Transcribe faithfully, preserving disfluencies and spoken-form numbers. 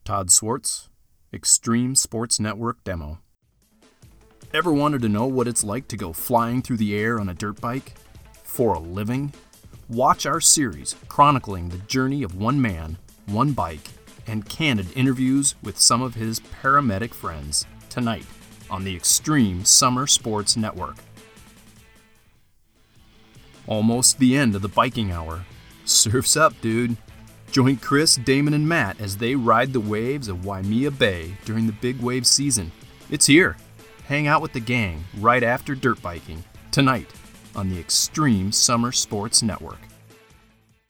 Todd Swartz, Extreme Sports Network Demo. Ever wanted to know what it's like to go flying through the air on a dirt bike? For a living? Watch our series chronicling the journey of one man, one bike, and candid interviews with some of his paramedic friends tonight on the Extreme Summer Sports Network. Almost the end of the biking hour. Surf's up, dude. Join Chris, Damon, and Matt as they ride the waves of Waimea Bay during the big wave season. It's here. Hang out with the gang right after dirt biking tonight on the Extreme Summer Sports Network.